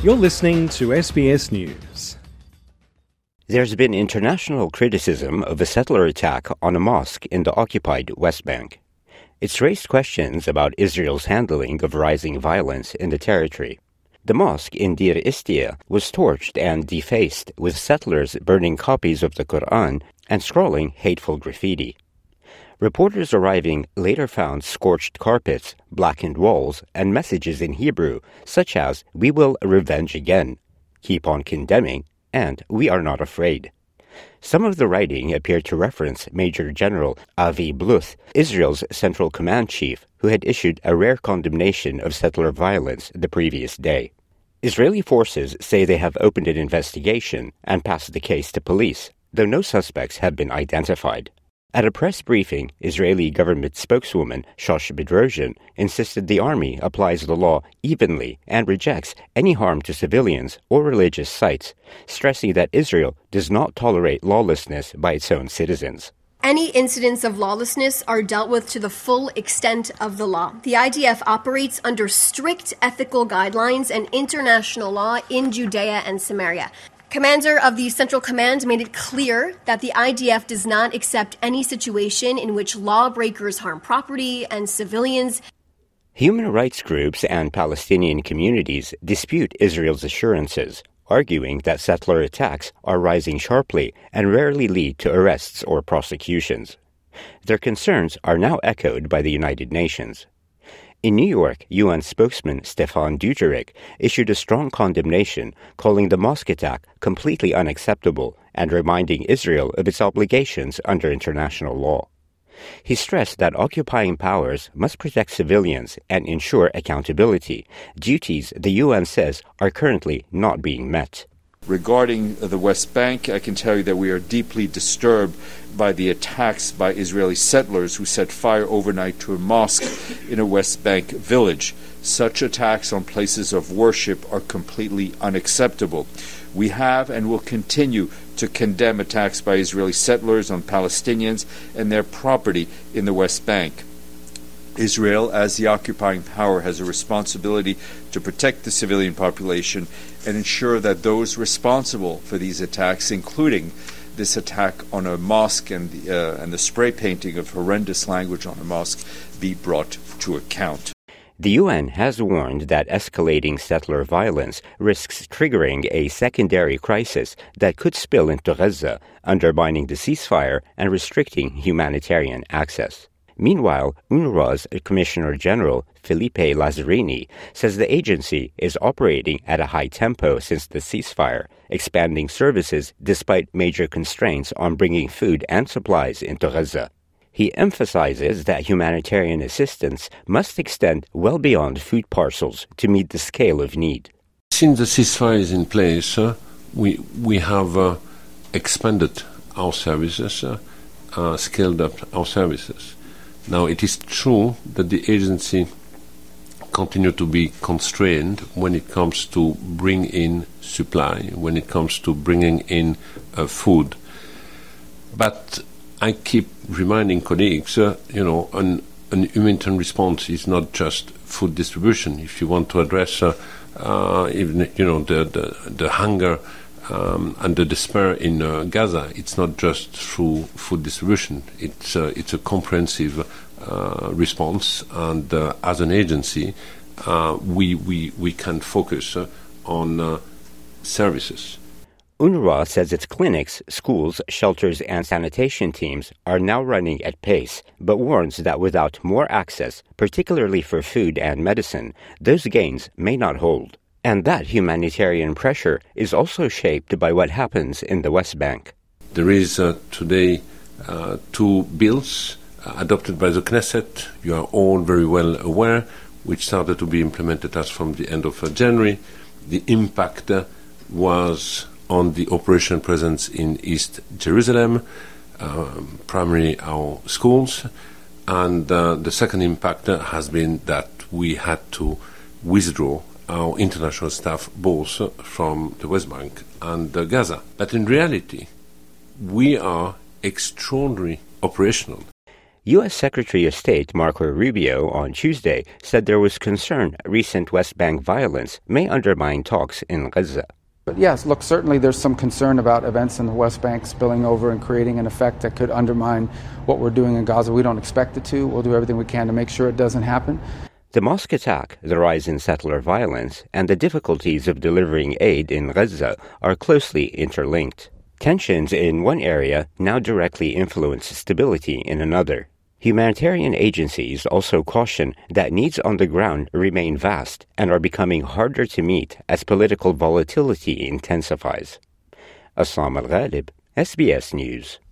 You're listening to SBS News. There's been international criticism of a settler attack on a mosque in the occupied West Bank. It's raised questions about Israel's handling of rising violence in the territory. The mosque in Deir Istia was torched and defaced, with settlers burning copies of the Quran and scrawling hateful graffiti. Reporters arriving later found scorched carpets, blackened walls, and messages in Hebrew, such as, "We will revenge again," "Keep on condemning," and "We are not afraid." Some of the writing appeared to reference Major General Avi Bluth, Israel's Central Command chief, who had issued a rare condemnation of settler violence the previous day. Israeli forces say they have opened an investigation and passed the case to police, though no suspects have been identified. At a press briefing, Israeli government spokeswoman Shosh Bedrosian insisted the army applies the law evenly and rejects any harm to civilians or religious sites, stressing that Israel does not tolerate lawlessness by its own citizens. Any incidents of lawlessness are dealt with to the full extent of the law. The IDF operates under strict ethical guidelines and international law in Judea and Samaria. Commander of the Central Command made it clear that the IDF does not accept any situation in which lawbreakers harm property and civilians. Human rights groups and Palestinian communities dispute Israel's assurances, arguing that settler attacks are rising sharply and rarely lead to arrests or prosecutions. Their concerns are now echoed by the United Nations. In New York, UN spokesman Stéphane Dujarric issued a strong condemnation, calling the mosque attack completely unacceptable and reminding Israel of its obligations under international law. He stressed that occupying powers must protect civilians and ensure accountability, duties the UN says are currently not being met. Regarding the West Bank, I can tell you that we are deeply disturbed by the attacks by Israeli settlers who set fire overnight to a mosque in a West Bank village. Such attacks on places of worship are completely unacceptable. We have and will continue to condemn attacks by Israeli settlers on Palestinians and their property in the West Bank. Israel, as the occupying power, has a responsibility to protect the civilian population and ensure that those responsible for these attacks, including this attack on a mosque and the spray painting of horrendous language on a mosque, be brought to account. The UN has warned that escalating settler violence risks triggering a secondary crisis that could spill into Gaza, undermining the ceasefire and restricting humanitarian access. Meanwhile, UNRWA's Commissioner General, Felipe Lazzarini, says the agency is operating at a high tempo since the ceasefire, expanding services despite major constraints on bringing food and supplies into Gaza. He emphasizes that humanitarian assistance must extend well beyond food parcels to meet the scale of need. Since the ceasefire is in place, we have expanded our services, scaled up our services. Now, it is true that the agency continues to be constrained when it comes to bring in supply, when it comes to bringing in food. But I keep reminding colleagues, an humanitarian response is not just food distribution. If you want to address even the hunger and the despair in Gaza, it's not just through food distribution. It's a comprehensive response, and as an agency, we can focus on services. UNRWA says its clinics, schools, shelters, and sanitation teams are now running at pace, but warns that without more access, particularly for food and medicine, those gains may not hold. And that humanitarian pressure is also shaped by what happens in the West Bank. There is today 2 bills adopted by the Knesset, you are all very well aware, which started to be implemented as from the end of January. The impact was on the operational presence in East Jerusalem, primarily our schools. And the second impact has been that we had to withdraw our international staff both from the West Bank and Gaza. But in reality, we are extraordinarily operational. U.S. Secretary of State Marco Rubio on Tuesday said there was concern recent West Bank violence may undermine talks in Gaza. But yes, look, certainly there's some concern about events in the West Bank spilling over and creating an effect that could undermine what we're doing in Gaza. We don't expect it to. We'll do everything we can to make sure it doesn't happen. The mosque attack, the rise in settler violence, and the difficulties of delivering aid in Gaza are closely interlinked. Tensions in one area now directly influence stability in another. Humanitarian agencies also caution that needs on the ground remain vast and are becoming harder to meet as political volatility intensifies. Assam Al-Ghalib, SBS News.